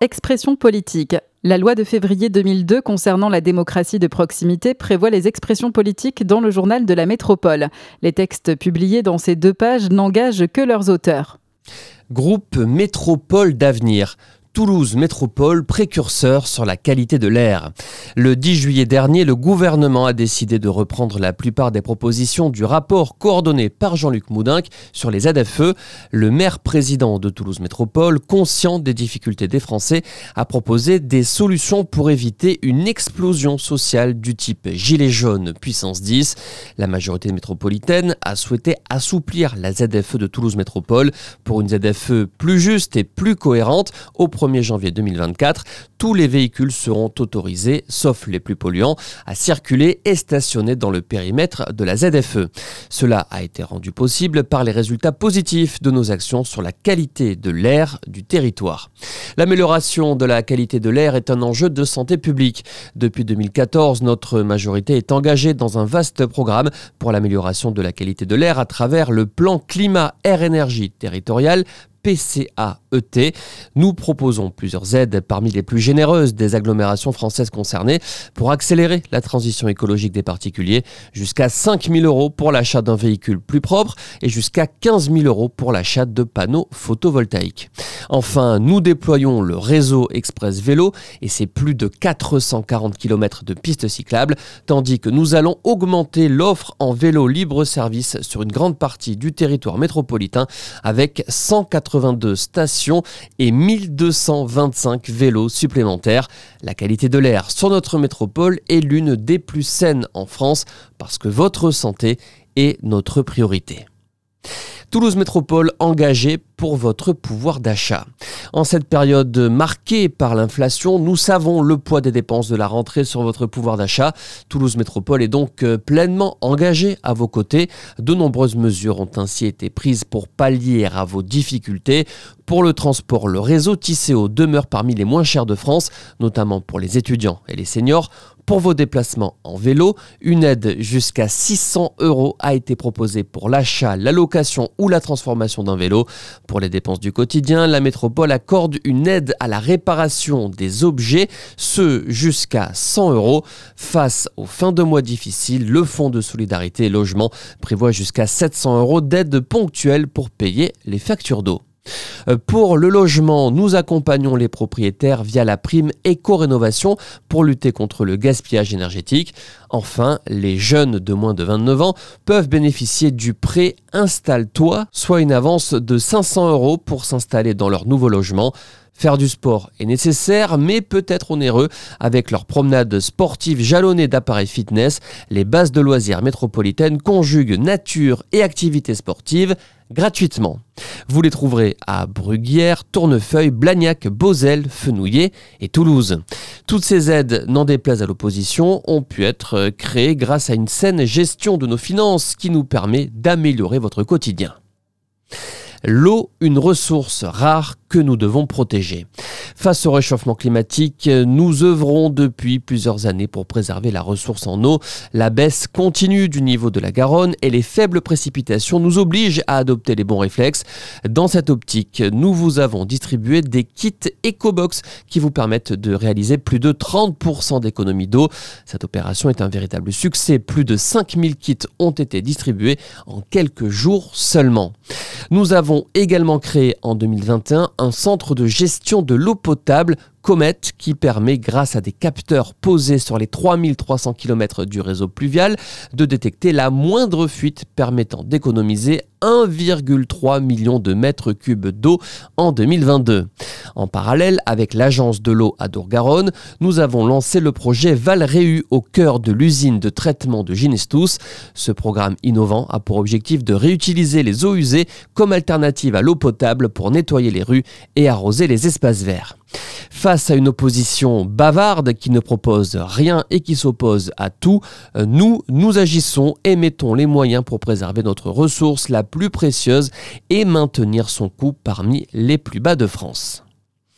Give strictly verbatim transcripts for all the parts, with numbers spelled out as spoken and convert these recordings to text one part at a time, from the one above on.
Expression politique. La loi de février deux mille deux concernant la démocratie de proximité prévoit les expressions politiques dans le journal de la métropole. Les textes publiés dans ces deux pages n'engagent que leurs auteurs. Groupe Métropole d'avenir. Toulouse Métropole, précurseur sur la qualité de l'air. Le dix juillet dernier, le gouvernement a décidé de reprendre la plupart des propositions du rapport coordonné par Jean-Luc Moudinque sur les Z F E. Le maire-président de Toulouse Métropole, conscient des difficultés des Français, a proposé des solutions pour éviter une explosion sociale du type gilet jaune puissance dix. La majorité métropolitaine a souhaité assouplir la Z F E de Toulouse Métropole pour une Z F E plus juste et plus cohérente. Au premier janvier deux mille vingt-quatre, tous les véhicules seront autorisés, sauf les plus polluants, à circuler et stationner dans le périmètre de la Z F E. Cela a été rendu possible par les résultats positifs de nos actions sur la qualité de l'air du territoire. L'amélioration de la qualité de l'air est un enjeu de santé publique. Depuis deux mille quatorze, notre majorité est engagée dans un vaste programme pour l'amélioration de la qualité de l'air à travers le plan climat-air-énergie territorial, P C A E T. Nous proposons plusieurs aides parmi les plus généreuses des agglomérations françaises concernées pour accélérer la transition écologique des particuliers, jusqu'à cinq mille euros pour l'achat d'un véhicule plus propre et jusqu'à quinze mille euros pour l'achat de panneaux photovoltaïques. Enfin, nous déployons le réseau Express Vélo et ses plus de quatre cent quarante kilomètres de pistes cyclables, tandis que nous allons augmenter l'offre en vélo libre-service sur une grande partie du territoire métropolitain avec cent quatre-vingt-deux stations et mille deux cent vingt-cinq vélos supplémentaires. La qualité de l'air sur notre métropole est l'une des plus saines en France parce que votre santé est notre priorité. Toulouse Métropole engagée pour votre pouvoir d'achat. En cette période marquée par l'inflation, nous savons le poids des dépenses de la rentrée sur votre pouvoir d'achat. Toulouse Métropole est donc pleinement engagée à vos côtés. De nombreuses mesures ont ainsi été prises pour pallier à vos difficultés. Pour le transport, le réseau Tisséo demeure parmi les moins chers de France, notamment pour les étudiants et les seniors. Pour vos déplacements en vélo, une aide jusqu'à six cents euros a été proposée pour l'achat, la location ou la transformation d'un vélo. Pour les dépenses du quotidien, la métropole accorde une aide à la réparation des objets, ce jusqu'à cent euros. Face aux fins de mois difficiles, le Fonds de solidarité et logement prévoit jusqu'à sept cents euros d'aide ponctuelle pour payer les factures d'eau. Pour le logement, nous accompagnons les propriétaires via la prime éco-rénovation pour lutter contre le gaspillage énergétique. Enfin, les jeunes de moins de vingt-neuf ans peuvent bénéficier du prêt Installe-toi, soit une avance de cinq cents euros pour s'installer dans leur nouveau logement. Faire du sport est nécessaire, mais peut être onéreux. Avec leur promenade sportive jalonnée d'appareils fitness, les bases de loisirs métropolitaines conjuguent nature et activités sportives gratuitement. Vous les trouverez à Bruguière, Tournefeuille, Blagnac, Beauzelle, Fenouillet et Toulouse. Toutes ces aides, n'en déplaise à l'opposition, ont pu être créées grâce à une saine gestion de nos finances qui nous permet d'améliorer votre quotidien. L'eau, une ressource rare que nous devons protéger. Face au réchauffement climatique, nous œuvrons depuis plusieurs années pour préserver la ressource en eau. La baisse continue du niveau de la Garonne et les faibles précipitations nous obligent à adopter les bons réflexes. Dans cette optique, nous vous avons distribué des kits EcoBox qui vous permettent de réaliser plus de trente pour cent d'économie d'eau. Cette opération est un véritable succès. Plus de cinq mille kits ont été distribués en quelques jours seulement. Nous avons également créé en deux mille vingt et un un centre de gestion de l'eau potable, Comet, qui permet, grâce à des capteurs posés sur les trois mille trois cents kilomètres du réseau pluvial, de détecter la moindre fuite permettant d'économiser un virgule trois million de mètres cubes d'eau en deux mille vingt-deux. En parallèle, avec l'agence de l'eau à Dour-Garonne, nous avons lancé le projet Valréu au cœur de l'usine de traitement de Ginestous. Ce programme innovant a pour objectif de réutiliser les eaux usées comme alternative à l'eau potable pour nettoyer les rues et arroser les espaces verts. Face à une opposition bavarde qui ne propose rien et qui s'oppose à tout, nous, nous agissons et mettons les moyens pour préserver notre ressource la plus précieuse et maintenir son coût parmi les plus bas de France.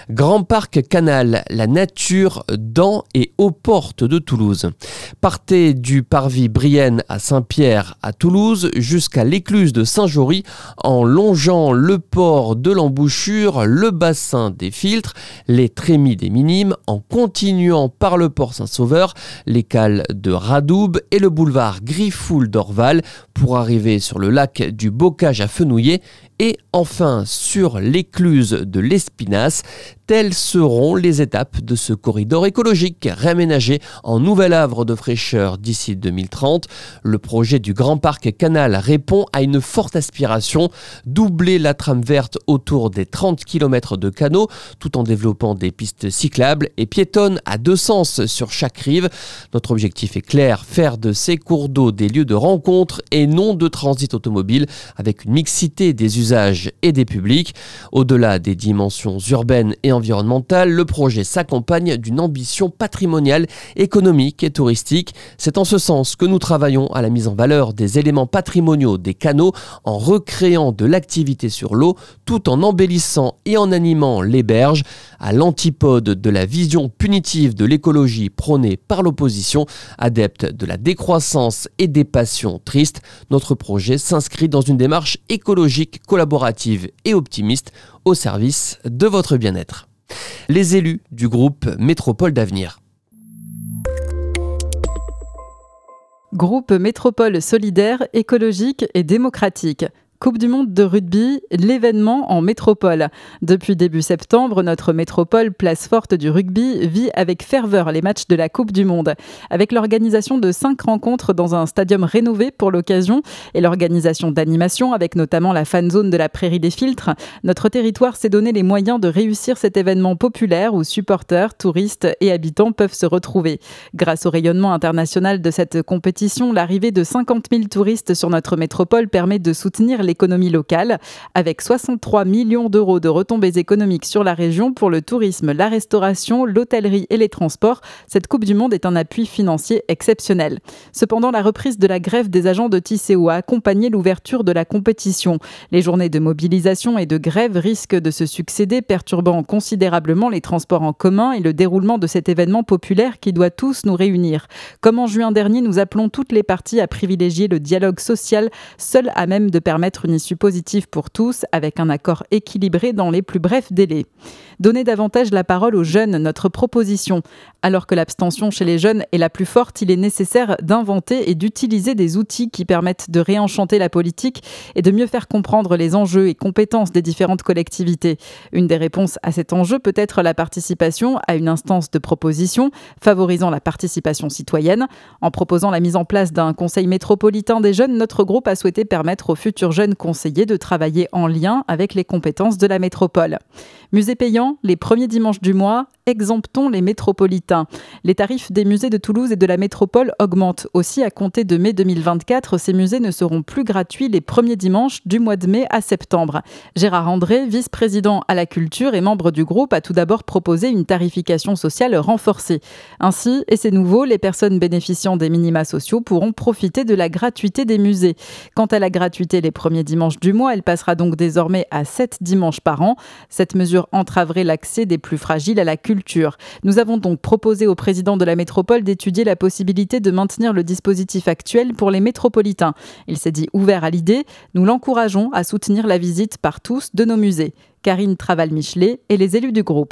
Grand Parc Canal, la nature dans et aux portes de Toulouse. Partez du parvis Brienne à Saint-Pierre à Toulouse jusqu'à l'écluse de Saint-Jory en longeant le port de l'Embouchure, le bassin des Filtres, les trémies des Minimes, en continuant par le port Saint-Sauveur, les cales de Radoub et le boulevard Griffoul d'Orval pour arriver sur le lac du Bocage à Fenouillet et enfin sur l'écluse de l'Espinasse. Telles seront les étapes de ce corridor écologique réaménagé en nouvel havre de fraîcheur d'ici deux mille trente. Le projet du Grand Parc Canal répond à une forte aspiration, doubler la trame verte autour des trente kilomètres de canaux tout en développant des pistes cyclables et piétonnes à deux sens sur chaque rive. Notre objectif est clair, faire de ces cours d'eau des lieux de rencontre et non de transit automobile avec une mixité des usages et des publics. Au-delà des dimensions urbaines et environnementale, le projet s'accompagne d'une ambition patrimoniale, économique et touristique. C'est en ce sens que nous travaillons à la mise en valeur des éléments patrimoniaux des canaux en recréant de l'activité sur l'eau tout en embellissant et en animant les berges. À l'antipode de la vision punitive de l'écologie prônée par l'opposition, adepte de la décroissance et des passions tristes, notre projet s'inscrit dans une démarche écologique, collaborative et optimiste au service de votre bien-être. Les élus du groupe Métropole d'Avenir. Groupe Métropole solidaire, écologique et démocratique. Coupe du monde de rugby, l'événement en métropole. Depuis début septembre, notre métropole, place forte du rugby, vit avec ferveur les matchs de la Coupe du monde. Avec l'organisation de cinq rencontres dans un stadium rénové pour l'occasion et l'organisation d'animations avec notamment la fan zone de la Prairie des Filtres, notre territoire s'est donné les moyens de réussir cet événement populaire où supporters, touristes et habitants peuvent se retrouver. Grâce au rayonnement international de cette compétition, l'arrivée de cinquante mille touristes sur notre métropole permet de soutenir l'économie locale, avec soixante-trois millions d'euros de retombées économiques sur la région pour le tourisme, la restauration, l'hôtellerie et les transports. Cette Coupe du Monde est un appui financier exceptionnel. Cependant, la reprise de la grève des agents de Tisséo a accompagné l'ouverture de la compétition. Les journées de mobilisation et de grève risquent de se succéder, perturbant considérablement les transports en commun et le déroulement de cet événement populaire qui doit tous nous réunir. Comme en juin dernier, nous appelons toutes les parties à privilégier le dialogue social, seul à même de permettre une issue positive pour tous, avec un accord équilibré dans les plus brefs délais. Donner davantage la parole aux jeunes, notre proposition. Alors que l'abstention chez les jeunes est la plus forte, il est nécessaire d'inventer et d'utiliser des outils qui permettent de réenchanter la politique et de mieux faire comprendre les enjeux et compétences des différentes collectivités. Une des réponses à cet enjeu peut être la participation à une instance de proposition, favorisant la participation citoyenne. En proposant la mise en place d'un conseil métropolitain des jeunes, notre groupe a souhaité permettre aux futurs jeunes conseillers de travailler en lien avec les compétences de la métropole. Musée payant, les premiers dimanches du mois, exemptons les métropolitains. Les tarifs des musées de Toulouse et de la métropole augmentent. Aussi, à compter de mai deux mille vingt-quatre, ces musées ne seront plus gratuits les premiers dimanches du mois de mai à septembre. Gérard André, vice-président à la culture et membre du groupe, a tout d'abord proposé une tarification sociale renforcée. Ainsi, et c'est nouveau, les personnes bénéficiant des minima sociaux pourront profiter de la gratuité des musées. Quant à la gratuité les premiers dimanches du mois, elle passera donc désormais à sept dimanches par an. Cette mesure entraverait l'accès des plus fragiles à la culture. Nous avons donc proposé au président de la métropole d'étudier la possibilité de maintenir le dispositif actuel pour les métropolitains. Il s'est dit ouvert à l'idée. Nous l'encourageons à soutenir la visite par tous de nos musées. Karine Traval-Michelet et les élus du groupe.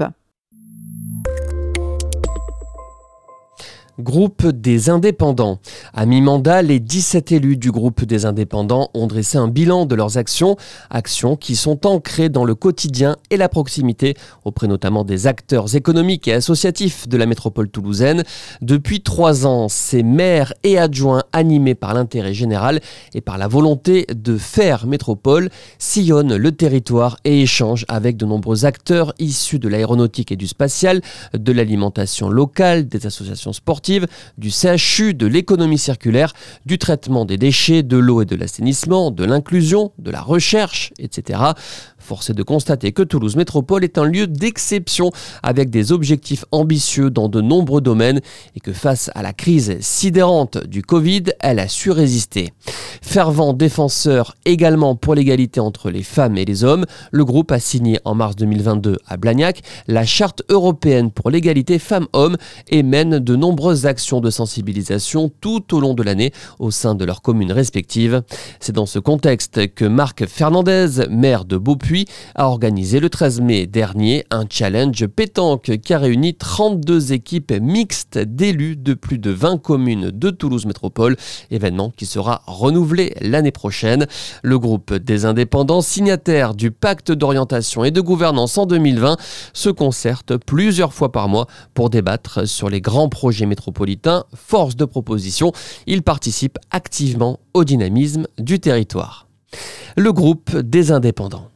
Groupe des indépendants. À mi-mandat, les dix-sept élus du groupe des indépendants ont dressé un bilan de leurs actions, actions qui sont ancrées dans le quotidien et la proximité, auprès notamment des acteurs économiques et associatifs de la métropole toulousaine. Depuis trois ans, ces maires et adjoints animés par l'intérêt général et par la volonté de faire métropole sillonnent le territoire et échangent avec de nombreux acteurs issus de l'aéronautique et du spatial, de l'alimentation locale, des associations sportives, sportive, du C H U, de l'économie circulaire, du traitement des déchets, de l'eau et de l'assainissement, de l'inclusion, de la recherche, et cetera. Force est de constater que Toulouse Métropole est un lieu d'exception avec des objectifs ambitieux dans de nombreux domaines et que face à la crise sidérante du Covid, elle a su résister. Fervent défenseur également pour l'égalité entre les femmes et les hommes, le groupe a signé en mars deux mille vingt-deux à Blagnac la Charte européenne pour l'égalité femmes-hommes et mène de nombreuses actions de sensibilisation tout au long de l'année au sein de leurs communes respectives. C'est dans ce contexte que Marc Fernandez, maire de Beaupuy, a organisé le treize mai dernier un challenge pétanque qui a réuni trente-deux équipes mixtes d'élus de plus de vingt communes de Toulouse Métropole, événement qui sera renouvelé l'année prochaine. Le groupe des indépendants, signataire du pacte d'orientation et de gouvernance en deux mille vingt, se concerte plusieurs fois par mois pour débattre sur les grands projets métropolitains. Force de proposition, il participe activement au dynamisme du territoire. Le groupe des indépendants.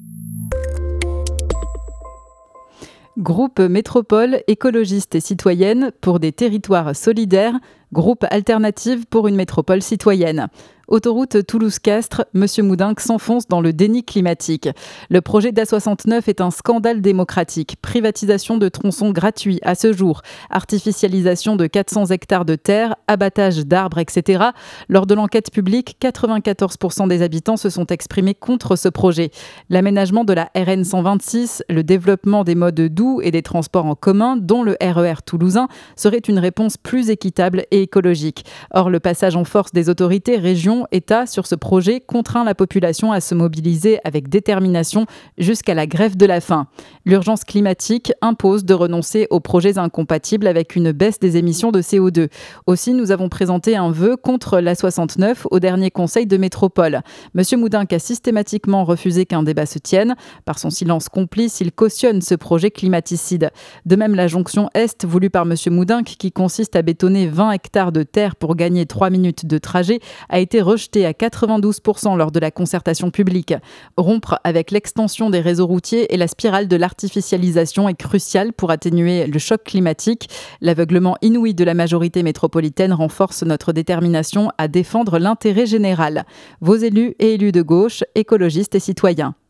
Groupe Métropole écologiste et citoyenne pour des territoires solidaires, groupe alternative pour une métropole citoyenne. Autoroute Toulouse-Castres, M. Moudinque s'enfonce dans le déni climatique. Le projet d'A soixante-neuf est un scandale démocratique. Privatisation de tronçons gratuits à ce jour, artificialisation de quatre cents hectares de terre, abattage d'arbres, et cetera. Lors de l'enquête publique, quatre-vingt-quatorze pour cent des habitants se sont exprimés contre ce projet. L'aménagement de la R N cent vingt-six, le développement des modes doux et des transports en commun, dont le R E R toulousain, serait une réponse plus équitable et écologique. Or, le passage en force des autorités, régions, État sur ce projet contraint la population à se mobiliser avec détermination jusqu'à la grève de la faim. L'urgence climatique impose de renoncer aux projets incompatibles avec une baisse des émissions de C O deux. Aussi, nous avons présenté un vœu contre l'A soixante-neuf au dernier conseil de métropole. Monsieur Moudinque a systématiquement refusé qu'un débat se tienne. Par son silence complice, il cautionne ce projet climaticide. De même, la jonction Est voulue par Monsieur Moudinque, qui consiste à bétonner vingt hectares de terre pour gagner trois minutes de trajet, a été rejeté à quatre-vingt-douze pour cent lors de la concertation publique. Rompre avec l'extension des réseaux routiers et la spirale de l'artificialisation est crucial pour atténuer le choc climatique. L'aveuglement inouï de la majorité métropolitaine renforce notre détermination à défendre l'intérêt général. Vos élus et élus de gauche, écologistes et citoyens.